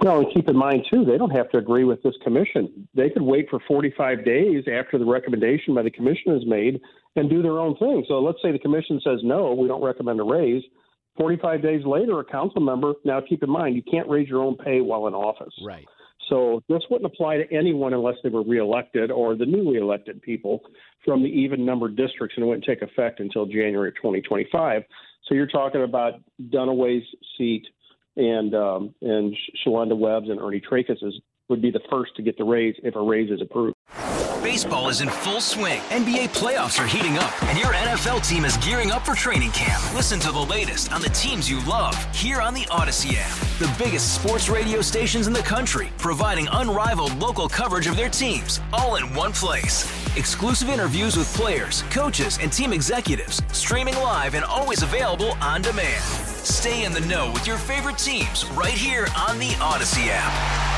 No, and keep in mind, too, they don't have to agree with this commission. They could wait for 45 days after the recommendation by the commission is made and do their own thing. So let's say the commission says, no, we don't recommend a raise. 45 days later, a council member, now keep in mind, you can't raise your own pay while in office. Right. So this wouldn't apply to anyone unless they were reelected or the newly elected people from the even-numbered districts, and it wouldn't take effect until January of 2025. So you're talking about Dunaway's seat and Shalonda Webb's and Ernie Tracus's would be the first to get the raise if a raise is approved. Baseball is in full swing. NBA playoffs are heating up, and your NFL team is gearing up for training camp. Listen to the latest on the teams you love here on the Odyssey app. The biggest sports radio stations in the country, providing unrivaled local coverage of their teams, all in one place. Exclusive interviews with players, coaches, and team executives, streaming live and always available on demand. Stay in the know with your favorite teams right here on the Odyssey app.